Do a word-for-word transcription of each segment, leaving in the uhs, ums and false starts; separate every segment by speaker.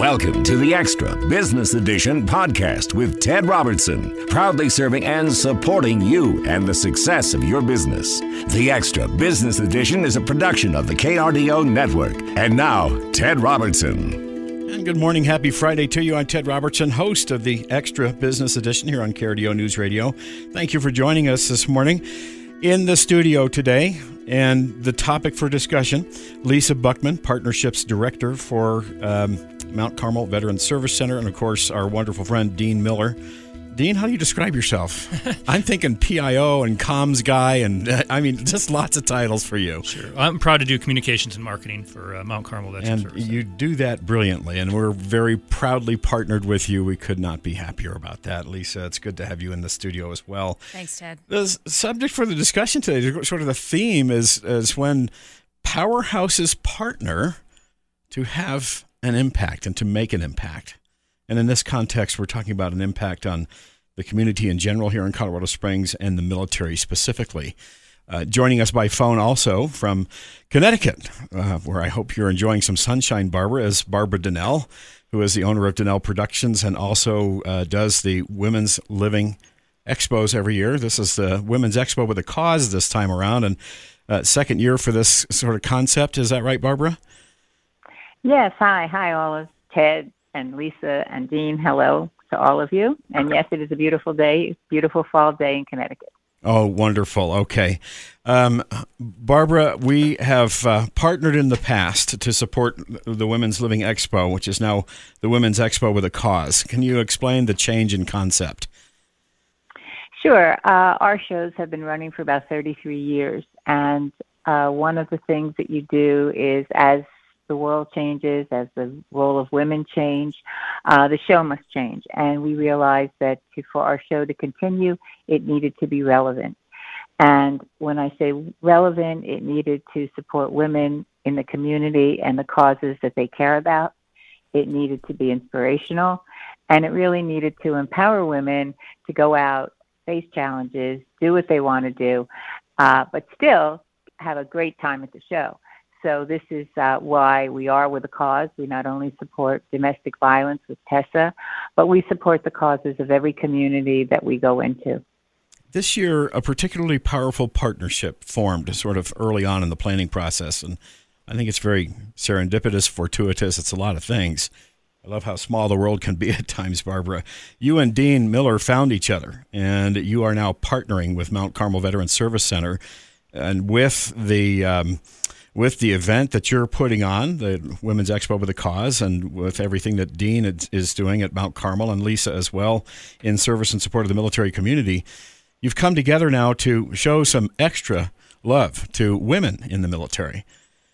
Speaker 1: Welcome to the Extra Business Edition podcast with Ted Robertson, proudly serving and supporting you and the success of your business. The Extra Business Edition is a production of the K R D O Network. And now, Ted Robertson.
Speaker 2: And good morning. Happy Friday to you. I'm Ted Robertson, host of the Extra Business Edition here on K R D O News Radio. Thank you for joining us this morning. In the studio today, and the topic for discussion, Lisa Buckman, Partnerships Director for um, Mount Carmel Veterans Service Center, and of course, our wonderful friend, Dean Miller. Dean, how do you describe yourself? I'm thinking P I O and comms guy, and uh, I mean, just lots of titles for you.
Speaker 3: Sure. I'm proud to do communications and marketing for uh, Mount Carmel Veterans
Speaker 2: And
Speaker 3: Service.
Speaker 2: you do that brilliantly, and we're very proudly partnered with you. We could not be happier about that. Lisa, it's good to have you in the studio as well.
Speaker 4: Thanks, Ted.
Speaker 2: The s- subject for the discussion today, sort of the theme, is, is when powerhouses partner to have an impact and to make an impact. And in this context, we're talking about an impact on the community in general here in Colorado Springs and the military specifically. Uh, joining us by phone also from Connecticut, uh, where I hope you're enjoying some sunshine, Barbara, is Barbara Donnell, who is the owner of Donnell Productions and also uh, does the Women's Living Expos every year. This is the Women's Expo with a cause this time around, and uh, second year for this sort of concept. Is that right, Barbara?
Speaker 5: Yes. Hi. Hi, all of Ted and Lisa and Dean. Hello to all of you. And yes, it is a beautiful day, beautiful fall day in Connecticut.
Speaker 2: Oh, wonderful. Okay. Um, Barbara, we have uh, partnered in the past to support the Women's Living Expo, which is now the Women's Expo with a Cause. Can you explain the change in concept?
Speaker 5: Sure. Uh, our shows have been running for about thirty-three years. And uh, one of the things that you do is, as the world changes, as the role of women change, uh, the show must change. And we realized that to, for our show to continue, it needed to be relevant. And when I say relevant, it needed to support women in the community and the causes that they care about. It needed to be inspirational. And it really needed to empower women to go out, face challenges, do what they want to do, uh, but still have a great time at the show. So this is uh, why we are with a cause. We not only support domestic violence with Tessa, but we support the causes of every community that we go into.
Speaker 2: This year, a particularly powerful partnership formed sort of early on in the planning process, and I think it's very serendipitous, fortuitous. It's a lot of things. I love how small the world can be at times, Barbara. You and Dean Miller found each other, and you are now partnering with Mount Carmel Veterans Service Center, and with the um, with the event that you're putting on, the Women's Expo with a Cause, and with everything that Dean is doing at Mount Carmel, and Lisa as well, in service and support of the military community, you've come together now to show some extra love to women in the military.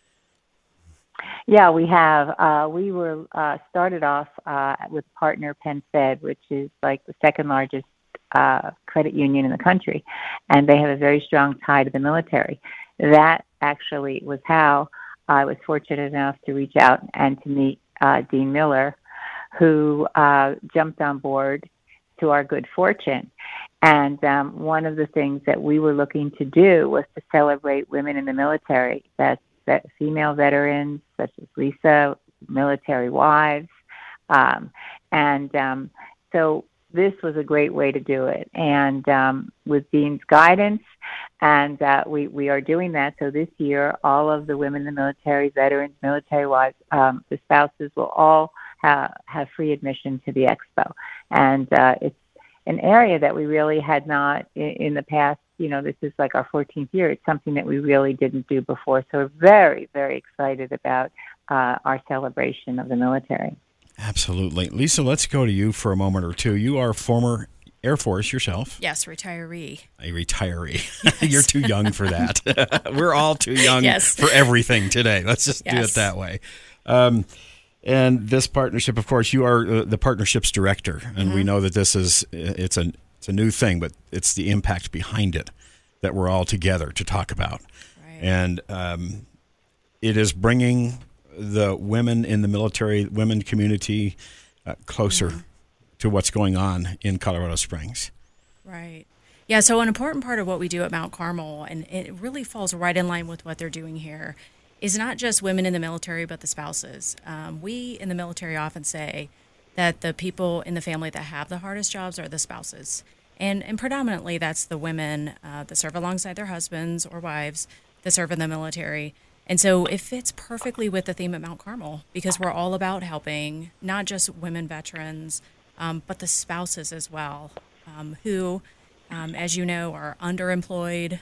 Speaker 5: Yeah, we have. Uh, we were uh, started off uh, with partner PenFed, which is like the second largest uh, credit union in the country, and they have a very strong tie to the military. That actually was how I was fortunate enough to reach out and to meet uh, Dean Miller, who uh, jumped on board to our good fortune. And um, one of the things that we were looking to do was to celebrate women in the military. That's that female veterans, such as Lisa, military wives. Um, and um, so this was a great way to do it. And um, with Dean's guidance, and uh, we, we are doing that. So this year, all of the women in the military, veterans, military wives, um, the spouses will all have, have free admission to the expo. And uh, it's an area that we really had not in, in the past. You know, this is like our fourteenth year. It's something that we really didn't do before. So we're very, very excited about uh, our celebration of the military.
Speaker 2: Absolutely. Lisa, let's go to you for a moment or two. You are former Air Force yourself.
Speaker 4: Yes, retiree.
Speaker 2: A retiree. You're too young for that. We're all too young
Speaker 4: yes.
Speaker 2: for everything today. Let's just
Speaker 4: yes.
Speaker 2: do it that way. Um, and this partnership, of course, you are uh, the partnerships director, and mm-hmm. we know that this is it's a it's a new thing, but it's the impact behind it that we're all together to talk about.
Speaker 4: Right.
Speaker 2: And um, it is bringing the women in the military, women community uh, closer mm-hmm. to what's going on in Colorado Springs.
Speaker 4: Right. Yeah, so an important part of what we do at Mount Carmel, and it really falls right in line with what they're doing here, is not just women in the military, but the spouses. Um, we in the military often say that the people in the family that have the hardest jobs are the spouses. And, and predominantly that's the women uh, that serve alongside their husbands or wives that serve in the military. And so it fits perfectly with the theme at Mount Carmel, because we're all about helping not just women veterans, um, but the spouses as well, um, who, um, as you know, are underemployed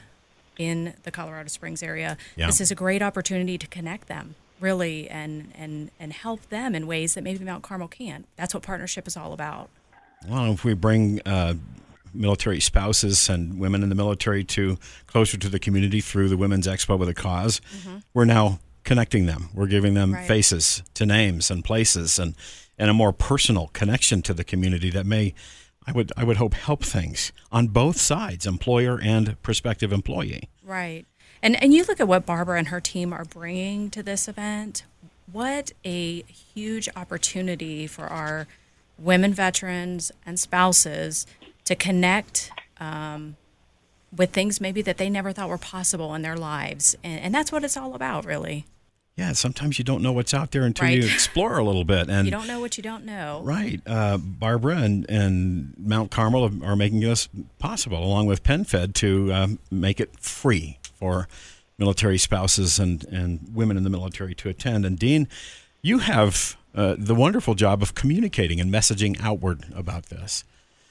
Speaker 4: in the Colorado Springs area.
Speaker 2: Yeah.
Speaker 4: This is a great opportunity to connect them, really, and, and, and help them in ways that maybe Mount Carmel can't. That's what partnership is all about.
Speaker 2: Well, if we bring uh, military spouses and women in the military to closer to the community through the Women's Expo with a Cause, mm-hmm. we're now connecting them. We're giving them
Speaker 4: right.
Speaker 2: faces to names and places, and, and a more personal connection to the community that may, I would I would hope, help things on both sides, employer and prospective employee.
Speaker 4: Right. And and you look at what Barbara and her team are bringing to this event. What a huge opportunity for our women veterans and spouses to connect um, with things maybe that they never thought were possible in their lives. And, and that's what it's all about, really.
Speaker 2: Yeah, sometimes you don't know what's out there until
Speaker 4: right.
Speaker 2: you explore a little bit. And
Speaker 4: you don't know what you don't know.
Speaker 2: Right. Uh, Barbara and, and Mount Carmel are making this possible, along with PenFed, to um, make it free for military spouses and, and women in the military to attend. And Dean, you have uh, the wonderful job of communicating and messaging outward about this.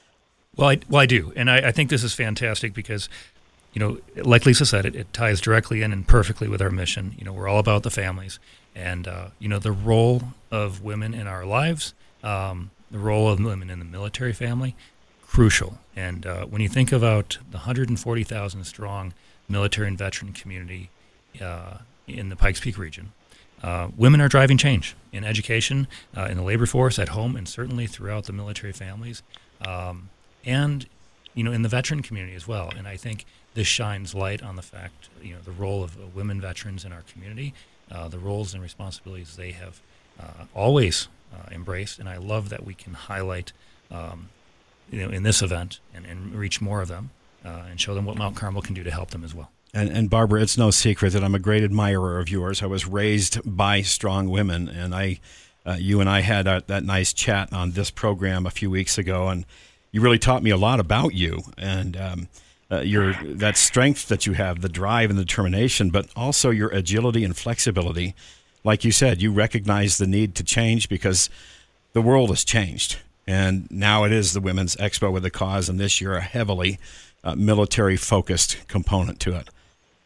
Speaker 3: Well, I, well, I do. And I, I think this is fantastic because, you know, like Lisa said, it, it ties directly in and perfectly with our mission. You know, we're all about the families and, uh, you know, the role of women in our lives, um, the role of women in the military family, crucial. And uh, when you think about the one hundred forty thousand strong military and veteran community uh, in the Pikes Peak region, uh, women are driving change in education, uh, in the labor force, at home, and certainly throughout the military families, um, and, you know, in the veteran community as well. And I think this shines light on the fact, you know, the role of uh, women veterans in our community, uh, the roles and responsibilities they have uh, always uh, embraced. And I love that we can highlight, um, you know, in this event and, and reach more of them uh, and show them what Mount Carmel can do to help them as well.
Speaker 2: And, and Barbara, it's no secret that I'm a great admirer of yours. I was raised by strong women, and I, uh, you and I had a, that nice chat on this program a few weeks ago, and you really taught me a lot about you and um, uh, your that strength that you have, the drive and the determination, but also your agility and flexibility. Like you said, you recognize the need to change because the world has changed, and now it is the Women's Expo with a Cause, and this year a heavily uh, military-focused component to it.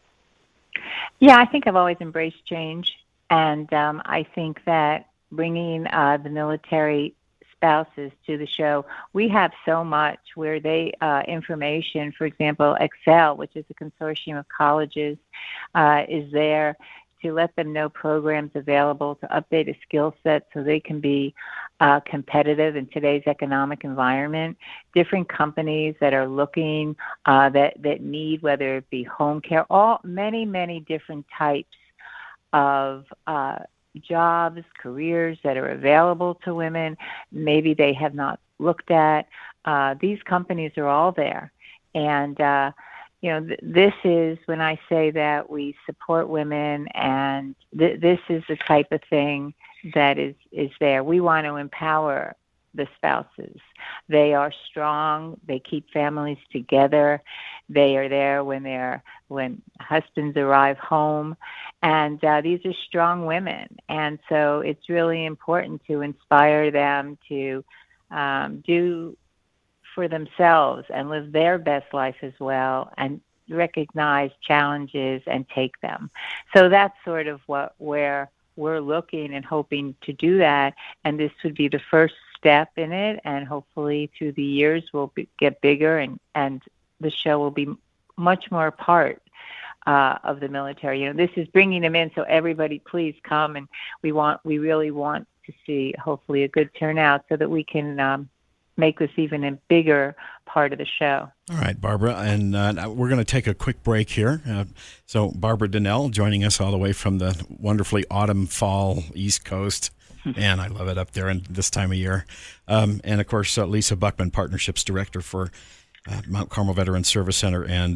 Speaker 5: Yeah, I think I've always embraced change, and um, I think that bringing uh, the military spouses to the show, we have so much where they uh, information, for example, Excel, which is a consortium of colleges, uh, is there to let them know programs available to update a skill set so they can be uh, competitive in today's economic environment. Different companies that are looking, uh, that, that need, whether it be home care, all many, many different types of uh, jobs, careers that are available to women, maybe they have not looked at. Uh, these companies are all there. And, uh, you know, th- this is when I say that we support women, and th- this is the type of thing that is, is there. We want to empower the spouses. They are strong. They keep families together. They are there when they're when husbands arrive home, and uh, these are strong women. And so it's really important to inspire them to um, do for themselves and live their best life as well, and recognize challenges and take them. So that's sort of what where we're looking and hoping to do that. And this would be the first step in it, and hopefully through the years we'll be, get bigger, and, and the show will be much more a part uh, of the military. You know, this is bringing them in, so everybody please come, and we want we really want to see hopefully a good turnout so that we can um, make this even a bigger part of the show.
Speaker 2: All right, Barbara, and uh, we're going to take a quick break here. Uh, so Barbara Donnell joining us all the way from the wonderfully autumn, fall East Coast. Man, I love it up there in this time of year. Um, and, of course, uh, Lisa Buckman, Partnerships Director for uh, Mount Carmel Veterans Service Center and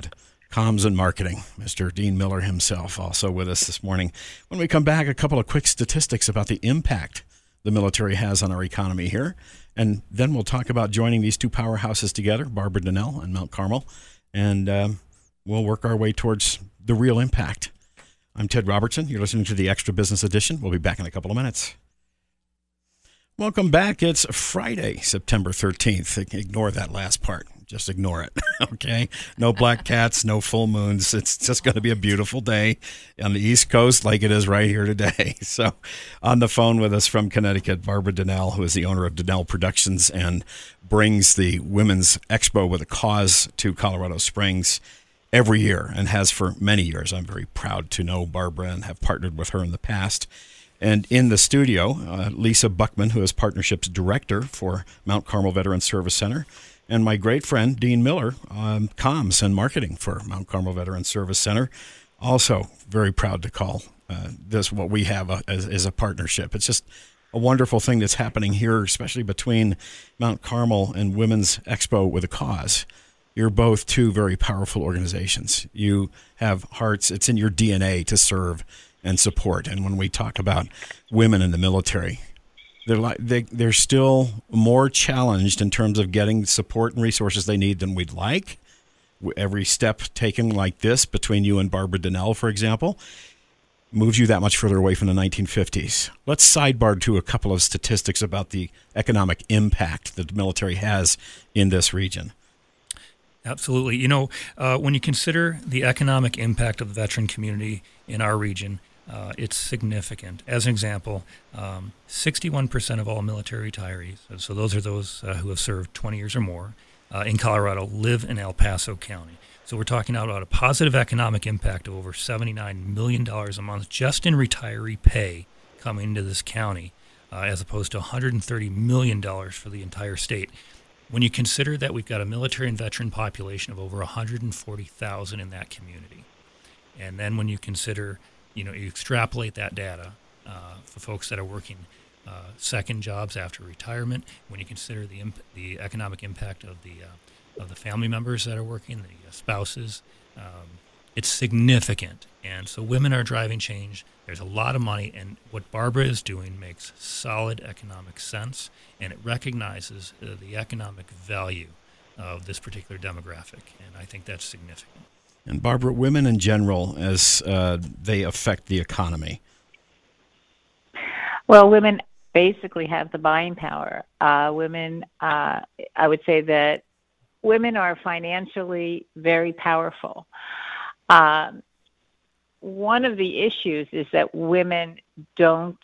Speaker 2: Comms and Marketing, Mister Dean Miller himself, also with us this morning. When we come back, a couple of quick statistics about the impact the military has on our economy here. And then we'll talk about joining these two powerhouses together, Barbara Donnell and Mount Carmel. And um, we'll work our way towards the real impact. I'm Ted Robertson. You're listening to the Extra Business Edition. We'll be back in a couple of minutes. Welcome back. It's Friday, September thirteenth. Ignore that last part. Just ignore it, okay? No black cats, no full moons. It's just going to be a beautiful day on the East Coast like it is right here today. So on the phone with us from Connecticut, Barbara Donnell, who is the owner of Donnell Productions and brings the Women's Expo with a Cause to Colorado Springs every year and has for many years. I'm very proud to know Barbara and have partnered with her in the past. And in the studio, uh, Lisa Buckman, who is Partnerships Director for Mount Carmel Veterans Service Center, and my great friend, Dean Miller, um, Comms and Marketing for Mount Carmel Veterans Service Center. Also very proud to call uh, this what we have a, as, as a partnership. It's just a wonderful thing that's happening here, especially between Mount Carmel and Women's Expo with a Cause. You're both two very powerful organizations. You have hearts. It's in your D N A to serve and support. And when we talk about women in the military, They're like they they're still more challenged in terms of getting support and resources they need than we'd like. Every step taken like this between you and Barbara Donnell, for example, moves you that much further away from the nineteen fifties. Let's sidebar to a couple of statistics about the economic impact that the military has in this region.
Speaker 3: Absolutely. You know, uh, when you consider the economic impact of the veteran community in our region, Uh, it's significant. As an example, um, sixty-one percent of all military retirees, so those are those uh, who have served twenty years or more uh, in Colorado, live in El Paso County. So we're talking about a positive economic impact of over seventy-nine million dollars a month just in retiree pay coming into this county, uh, as opposed to one hundred thirty million dollars for the entire state. When you consider that we've got a military and veteran population of over one hundred forty thousand in that community, and then when you consider You know, you extrapolate that data uh, for folks that are working uh, second jobs after retirement. When you consider the imp- the economic impact of the uh, of the family members that are working, the uh, spouses, um, it's significant. And so women are driving change. There's a lot of money, and what Barbara is doing makes solid economic sense, and it recognizes uh, the economic value of this particular demographic, and I think that's significant.
Speaker 2: And Barbara, women in general, as uh, they affect the economy?
Speaker 5: Well, women basically have the buying power. Uh, women, uh, I would say that women are financially very powerful. Um, one of the issues is that women don't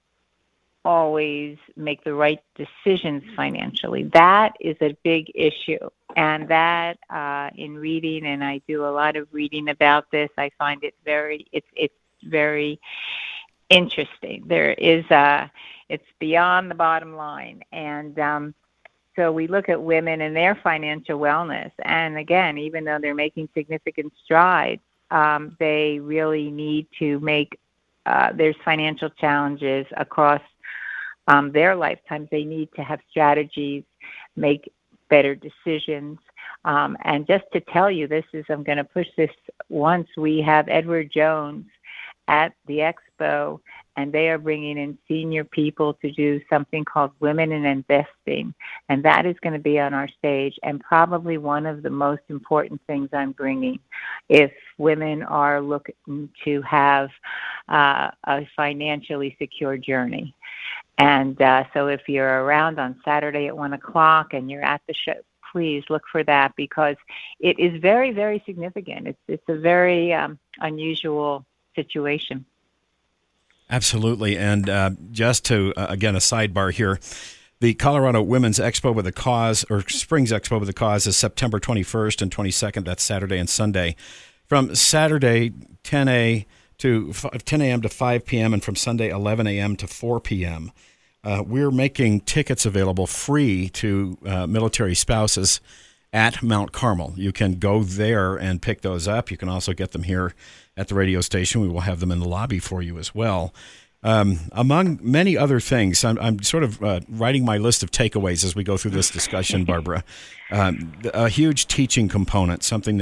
Speaker 5: always make the right decisions financially. That is a big issue. And that, uh, in reading, and I do a lot of reading about this, I find it very, it's it's very interesting. There is a, it's beyond the bottom line. And um, so we look at women and their financial wellness. And again, even though they're making significant strides, um, they really need to make, uh, there's financial challenges across um, their lifetimes. They need to have strategies, make better decisions. Um, and just to tell you, this is, I'm going to push this once, we have Edward Jones at the Expo, and they are bringing in senior people to do something called Women in Investing. And that is going to be on our stage, and probably one of the most important things I'm bringing if women are looking to have uh, a financially secure journey. And uh, so if you're around on Saturday at one o'clock and you're at the show, please look for that, because it is very, very significant. It's it's a very um, unusual situation.
Speaker 2: Absolutely. And uh, just to, uh, again, a sidebar here, the Colorado Women's Expo with a Cause, or Springs Expo with a Cause, is September twenty-first and twenty-second. That's Saturday and Sunday. From Saturday, ten a.m. to ten a.m. to five p.m., and from Sunday, eleven a.m. to four p.m. Uh, we're making tickets available free to uh, military spouses at Mount Carmel. You can go there and pick those up. You can also get them here at the radio station. We will have them in the lobby for you as well. Um, among many other things, I'm, I'm sort of uh, writing my list of takeaways as we go through this discussion, Barbara. Um, a huge teaching component, something that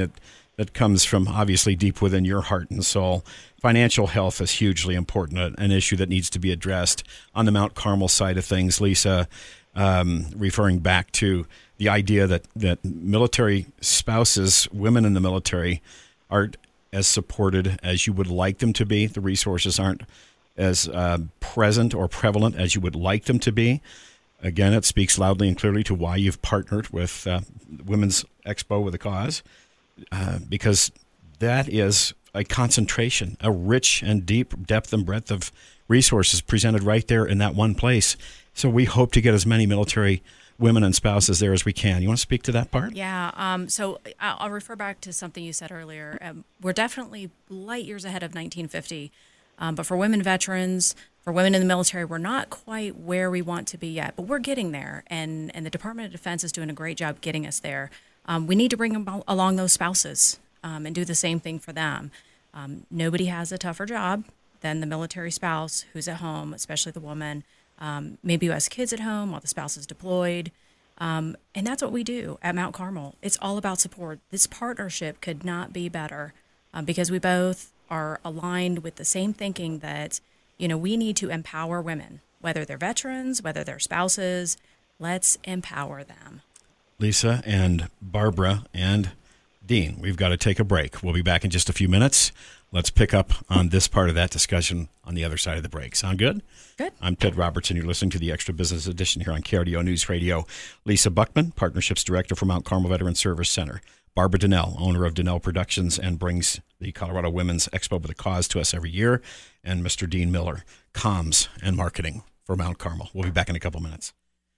Speaker 2: that comes from obviously deep within your heart and soul. Financial health is hugely important, an issue that needs to be addressed on the Mount Carmel side of things. Lisa, um, referring back to the idea that, that military spouses, women in the military, aren't as supported as you would like them to be. The resources aren't as uh, present or prevalent as you would like them to be. Again, it speaks loudly and clearly to why you've partnered with uh, Women's Expo with a Cause, uh, because that is a concentration, a rich and deep depth and breadth of resources presented right there in that one place. So we hope to get as many military women and spouses there as we can. You want to speak to that part?
Speaker 4: Yeah. Um, so I'll, I'll refer back to something you said earlier. Um, we're definitely light years ahead of nineteen fifty. Um, but for women veterans, for women in the military, we're not quite where we want to be yet, but we're getting there. And, and the Department of Defense is doing a great job getting us there. Um, we need to bring them along those spouses um, and do the same thing for them. Um, nobody has a tougher job than the military spouse who's at home, especially the woman, um, maybe who has kids at home while the spouse is deployed. Um, and that's what we do at Mount Carmel. It's all about support. This partnership could not be better um, because we both are aligned with the same thinking that, you know, we need to empower women, whether they're veterans, whether they're spouses. Let's empower them.
Speaker 2: Lisa and Barbara and Dean, we've got to take a break. We'll be back in just a few minutes. Let's pick up on this part of that discussion on the other side of the break. Sound good?
Speaker 4: Good.
Speaker 2: I'm Ted Robertson. You're listening to the Extra Business Edition here on K R D O News Radio. Lisa Buckman, Partnerships Director for Mount Carmel Veteran Service Center. Barbara Donnell, owner of Donnell Productions and brings the Colorado Women's Expo with a Cause to us every year. And Mister Dean Miller, comms and marketing for Mount Carmel. We'll be back in a couple minutes.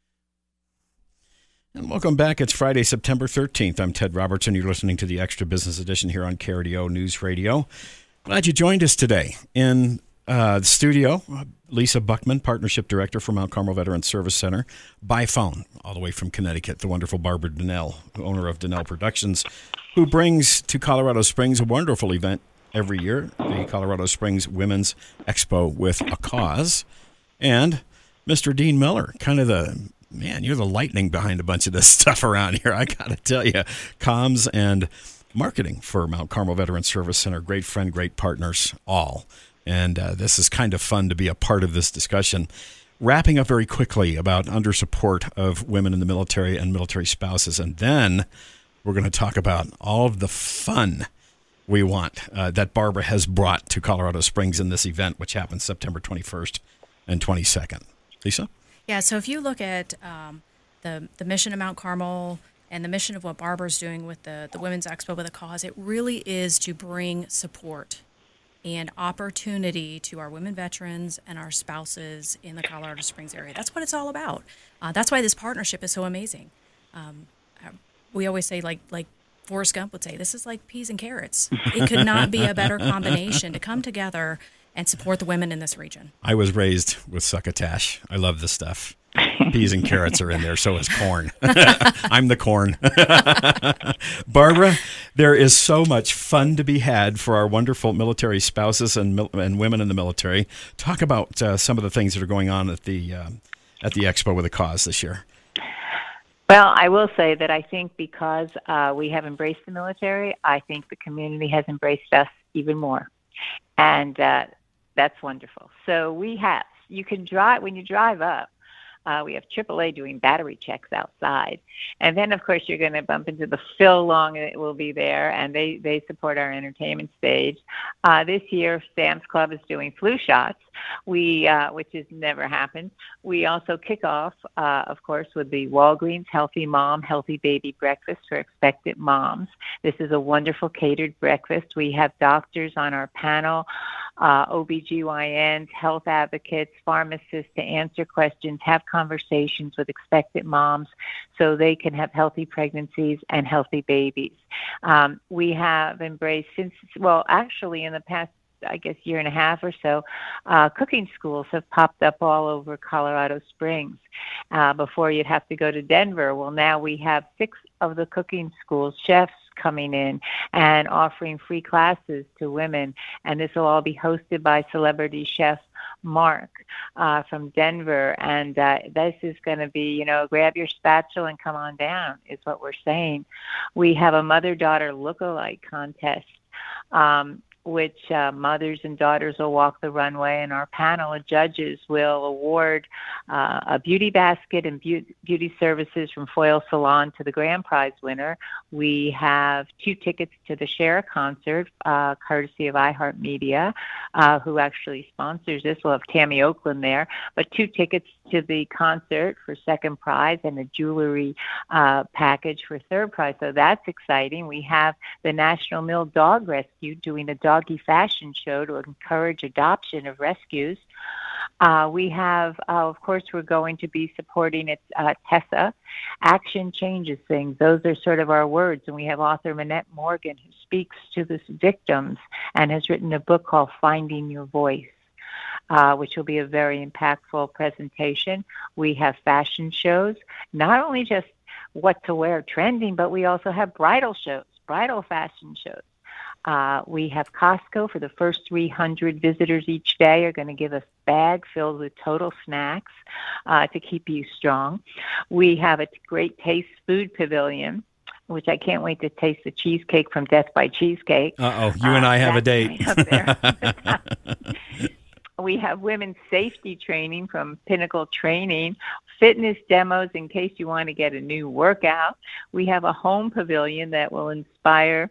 Speaker 2: And welcome back. It's Friday, September thirteenth. I'm Ted Robertson. You're listening to the Extra Business Edition here on K R D O News Radio. Glad you joined us today. In uh, the studio, Lisa Buckman, Partnership Director for Mount Carmel Veteran Service Center, by phone, all the way from Connecticut, the wonderful Barbara Donnell, owner of Donnell Productions, who brings to Colorado Springs a wonderful event every year, the Colorado Springs Women's Expo with a Cause. And Mister Dean Miller, kind of the, man, you're the lightning behind a bunch of this stuff around here, I got to tell you. Comms and marketing for Mount Carmel Veteran Service Center, great friend, great partners, all. And uh, this is kind of fun to be a part of this discussion. Wrapping up very quickly about under support of women in the military and military spouses. And then we're going to talk about all of the fun we want uh, that Barbara has brought to Colorado Springs in this event, which happens September twenty-first and twenty-second. Lisa?
Speaker 4: Yeah, so if you look at um, the, the mission of Mount Carmel and the mission of what Barbara's doing with the, the Women's Expo with a Cause, it really is to bring support and opportunity to our women veterans and our spouses in the Colorado Springs area. That's what it's all about. Uh, that's why this partnership is so amazing. Um, we always say, like like Forrest Gump would say, this is like peas and carrots. It could not be a better combination to come together and support the women in this region.
Speaker 2: I was raised with succotash. I love this stuff. Peas and carrots are in there, so is corn. I'm the corn. Barbara, there is so much fun to be had for our wonderful military spouses and and women in the military. Talk about uh, some of the things that are going on at the uh, at the Expo with a Cause this year.
Speaker 5: Well, I will say that I think because uh, we have embraced the military, I think the community has embraced us even more. And uh, that's wonderful. So we have, you can drive, when you drive up, Uh, we have triple A doing battery checks outside. And then, of course, you're going to bump into the Phil Long, and it will be there, and they, they support our entertainment stage. Uh, this year, Sam's Club is doing flu shots, we uh, which has never happened. We also kick off, uh, of course, with the Walgreens Healthy Mom, Healthy Baby Breakfast for expectant moms. This is a wonderful catered breakfast. We have doctors on our panel, uh, O B G Y Ns, health advocates, pharmacists to answer questions, have conversations with expectant moms so they can have healthy pregnancies and healthy babies. Um, we have embraced since, well, actually in the past, I guess, year and a half or so, uh, cooking schools have popped up all over Colorado Springs. Uh, before you'd have to go to Denver. Well, now we have six of the cooking schools, chefs coming in and offering free classes to women. And this will all be hosted by celebrity chef Mark uh, from Denver. And uh, this is going to be, you know, grab your spatula and come on down is what we're saying. We have a mother-daughter look-alike contest, um, which uh, mothers and daughters will walk the runway, and our panel of judges will award uh, a beauty basket and be- beauty services from Foil Salon to the grand prize winner. We have two tickets to the Cher concert, uh, courtesy of iHeartMedia, uh, who actually sponsors this. We'll have Tammy Oakland there, but two tickets to the concert for second prize and a jewelry uh, package for third prize. So that's exciting. We have the National Mill Dog Rescue doing a doggy fashion show to encourage adoption of rescues. Uh, we have, uh, of course, we're going to be supporting it, uh, Tessa. Action changes things. Those are sort of our words. And we have author Manette Morgan, who speaks to the victims and has written a book called Finding Your Voice, uh, which will be a very impactful presentation. We have fashion shows, not only just what to wear trending, but we also have bridal shows, bridal fashion shows. Uh, we have Costco. For the first three hundred visitors each day are going to give us bags filled with total snacks uh, to keep you strong. We have a great taste food pavilion, which I can't wait to taste the cheesecake from Death by Cheesecake.
Speaker 2: Uh-oh, you and I have
Speaker 5: uh,
Speaker 2: a date.
Speaker 5: We have women's safety training from Pinnacle Training, fitness demos in case you want to get a new workout. We have a home pavilion that will inspire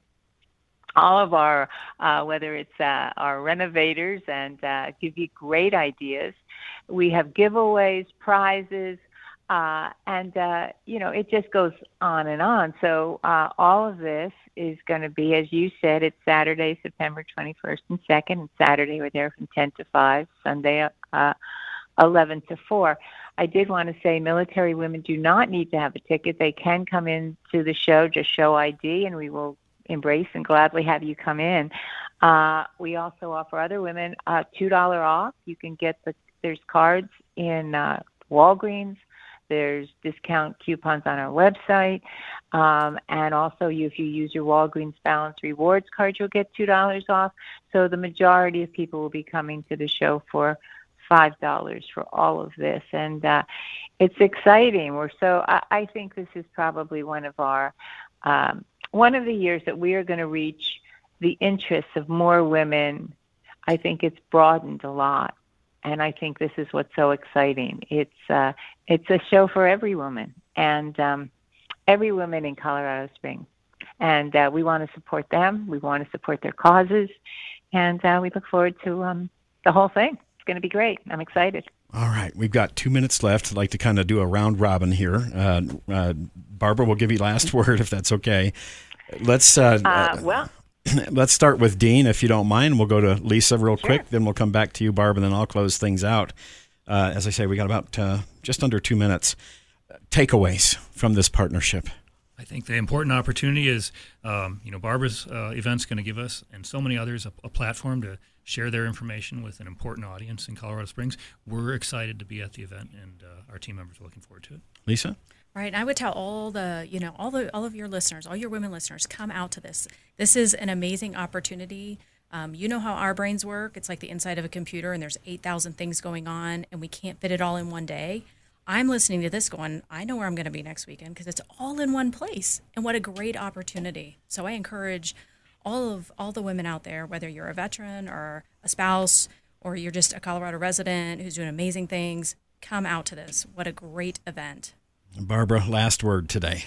Speaker 5: all of our, uh, whether it's uh, our renovators, and uh, give you great ideas. We have giveaways, prizes, uh, and, uh, you know, it just goes on and on. So uh, all of this is going to be, as you said, it's Saturday, September twenty-first and second, and Saturday we're there from ten to five, Sunday uh, eleven to four. I did want to say military women do not need to have a ticket. They can come in to the show, just show I D, and we will embrace and gladly have you come in. Uh, we also offer other women uh, two dollars off. You can get the, there's cards in uh, Walgreens. There's discount coupons on our website. Um, and also, you, if you use your Walgreens Balance Rewards card, you'll get two dollars off. So the majority of people will be coming to the show for five dollars for all of this. And uh, it's exciting. We're so, I, I think this is probably one of our, um, one of the years that we are going to reach the interests of more women. I think it's broadened a lot. And I think this is what's so exciting. It's uh, it's a show for every woman, and um, every woman in Colorado Springs. And uh, we want to support them. We want to support their causes. And uh, we look forward to um, the whole thing. It's going to be great. I'm excited.
Speaker 2: All right. We've got two minutes left. I'd like to kind of do a round robin here. Uh, uh, Barbara, we'll give you last word if that's okay. Let's uh,
Speaker 5: uh, well.
Speaker 2: Let's start with Dean, if you don't mind. We'll go to Lisa real
Speaker 5: Sure.
Speaker 2: quick, then we'll come back to you, Barb, and then I'll close things out. Uh, as I say, we got about uh, just under two minutes. Takeaways from this partnership.
Speaker 3: I think the important opportunity is, um, you know, Barbara's uh, event's going to give us, and so many others, a, a platform to share their information with an important audience in Colorado Springs. We're excited to be at the event, and uh, our team members are looking forward to it.
Speaker 2: Lisa?
Speaker 4: Right, and I would tell all the, you know, all the all of your listeners, all your women listeners, come out to this. This is an amazing opportunity. Um, you know how our brains work. It's like the inside of a computer, and there's eight thousand things going on, and we can't fit it all in one day. I'm listening to this going, I know where I'm going to be next weekend because it's all in one place, and what a great opportunity. So I encourage all of all the women out there, whether you're a veteran or a spouse or you're just a Colorado resident who's doing amazing things, come out to this. What a great event.
Speaker 2: Barbara, last word today.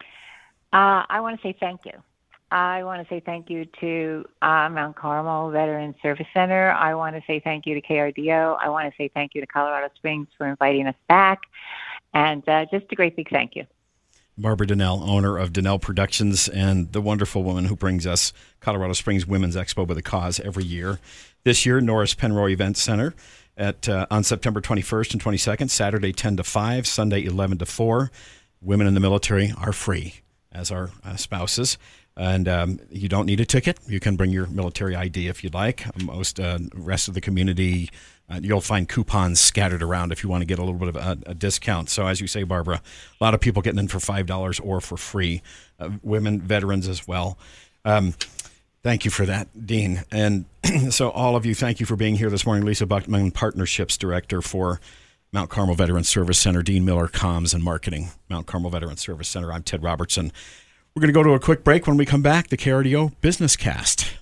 Speaker 5: Uh, I want to say thank you. I want to say thank you to uh, Mount Carmel Veterans Service Center. I want to say thank you to K R D O. I want to say thank you to Colorado Springs for inviting us back. And uh, just a great big thank you.
Speaker 2: Barbara Donnell, owner of Donnell Productions, and the wonderful woman who brings us Colorado Springs Women's Expo with a Cause every year. This year, Norris Penroy Event Center at uh, on September twenty-first and twenty-second, Saturday ten to five, Sunday eleven to four. Women in the military are free, as are uh, spouses. And um, you don't need a ticket. You can bring your military I D if you'd like. Most uh, rest of the community, uh, you'll find coupons scattered around if you want to get a little bit of a, a discount. So as you say, Barbara, a lot of people getting in for five dollars or for free. Uh, women, veterans as well. Um, Thank you for that, Dean. And so all of you, thank you for being here this morning. Lisa Buckman, Partnerships Director for Mount Carmel Veterans Service Center. Dean Miller, Comms and Marketing, Mount Carmel Veterans Service Center. I'm Ted Robertson. We're going to go to a quick break. When we come back, the K R D O Business Cast.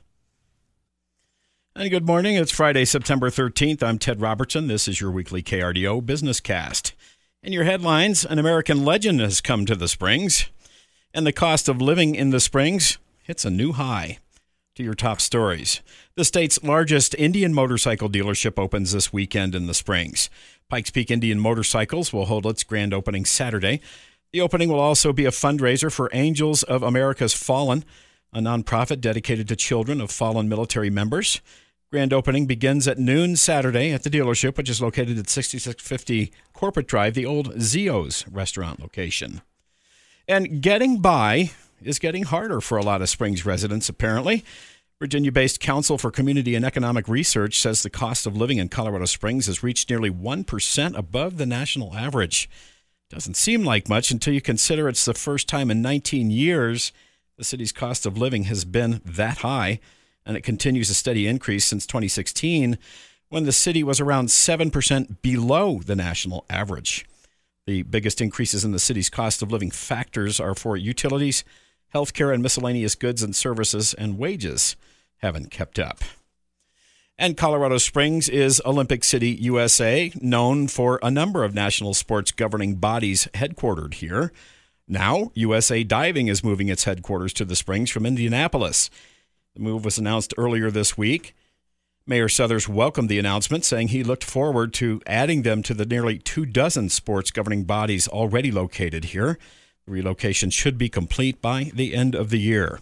Speaker 2: And good morning. It's Friday, September thirteenth. I'm Ted Robertson. This is your weekly K R D O Business Cast. In your headlines, an American legend has come to the Springs, and the cost of living in the Springs hits a new high. To your top stories. The state's largest Indian motorcycle dealership opens this weekend in the Springs. Pikes Peak Indian Motorcycles will hold its grand opening Saturday. The opening will also be a fundraiser for Angels of America's Fallen, a nonprofit dedicated to children of fallen military members. Grand opening begins at noon Saturday at the dealership, which is located at sixty-six fifty Corporate Drive, the old Zio's restaurant location. And getting by is getting harder for a lot of Springs residents, apparently. Virginia-based Council for Community and Economic Research says the cost of living in Colorado Springs has reached nearly one percent above the national average. Doesn't seem like much until you consider it's the first time in nineteen years the city's cost of living has been that high, and it continues a steady increase since twenty sixteen, when the city was around seven percent below the national average. The biggest increases in the city's cost of living factors are for utilities, healthcare, and miscellaneous goods and services, and wages haven't kept up. And Colorado Springs is Olympic City, U S A, known for a number of national sports governing bodies headquartered here. Now, U S A Diving is moving its headquarters to the Springs from Indianapolis. The move was announced earlier this week. Mayor Suthers welcomed the announcement, saying he looked forward to adding them to the nearly two dozen sports governing bodies already located here. The relocation should be complete by the end of the year.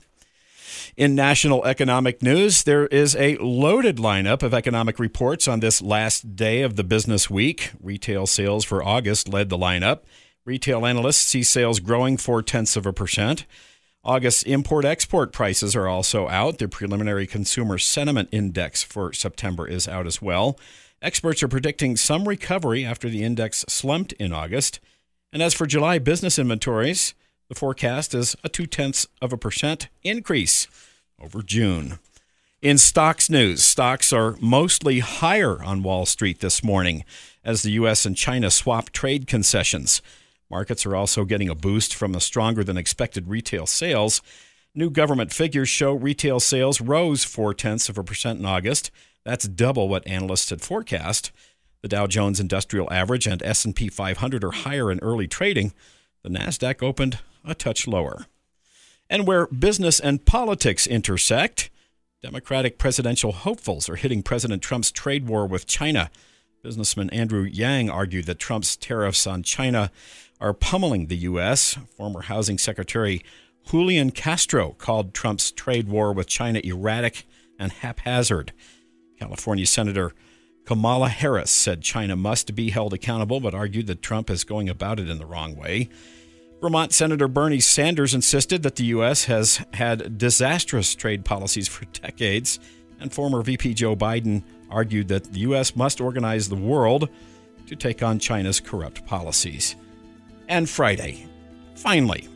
Speaker 2: In national economic news, there is a loaded lineup of economic reports on this last day of the business week. Retail sales for August led the lineup. Retail analysts see sales growing four-tenths of a percent. August import-export prices are also out. The preliminary consumer sentiment index for September is out as well. Experts are predicting some recovery after the index slumped in August. And as for July business inventories, the forecast is a two-tenths of a percent increase over June. In stocks news, stocks are mostly higher on Wall Street this morning as the U S and China swap trade concessions. Markets are also getting a boost from the stronger than expected retail sales. New government figures show retail sales rose four-tenths of a percent in August. That's double what analysts had forecast. The Dow Jones Industrial Average and S and P five hundred are higher in early trading. The NASDAQ opened a touch lower. And where business and politics intersect, Democratic presidential hopefuls are hitting President Trump's trade war with China. Businessman Andrew Yang argued that Trump's tariffs on China are pummeling the U S. Former Housing Secretary Julian Castro called Trump's trade war with China erratic and haphazard. California Senator Kamala Harris said China must be held accountable, but argued that Trump is going about it in the wrong way. Vermont Senator Bernie Sanders insisted that the U S has had disastrous trade policies for decades, and former V P Joe Biden argued that the U S must organize the world to take on China's corrupt policies. And Friday, finally,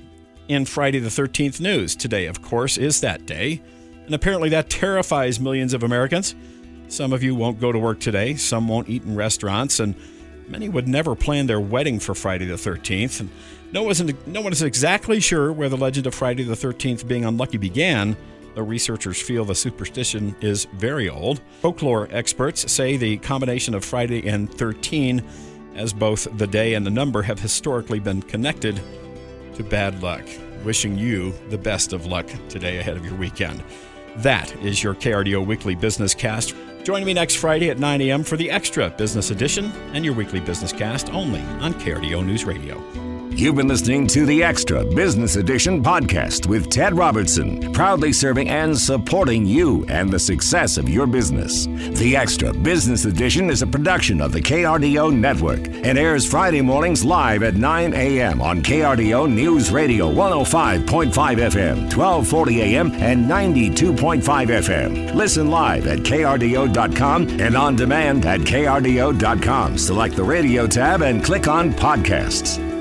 Speaker 2: in Friday the thirteenth news, today, of course, is that day, and apparently that terrifies millions of Americans. Some of you won't go to work today, some won't eat in restaurants, and many would never plan their wedding for Friday the thirteenth. And no one is, no one is exactly sure where the legend of Friday the thirteenth being unlucky began, though researchers feel the superstition is very old. Folklore experts say the combination of Friday and thirteen, as both the day and the number, have historically been connected to bad luck. Wishing you the best of luck today ahead of your weekend. That is your K R D O Weekly Business Cast. Join me next Friday at nine a.m. for the Extra Business Edition and your weekly business cast only on K R D O News Radio.
Speaker 1: You've been listening to the Extra Business Edition podcast with Ted Robertson, proudly serving and supporting you and the success of your business. The Extra Business Edition is a production of the K R D O Network and airs Friday mornings live at nine a.m. on K R D O News Radio one oh five point five F M, twelve forty a.m. and ninety-two point five F M. Listen live at K R D O dot com and on demand at K R D O dot com. Select the radio tab and click on Podcasts.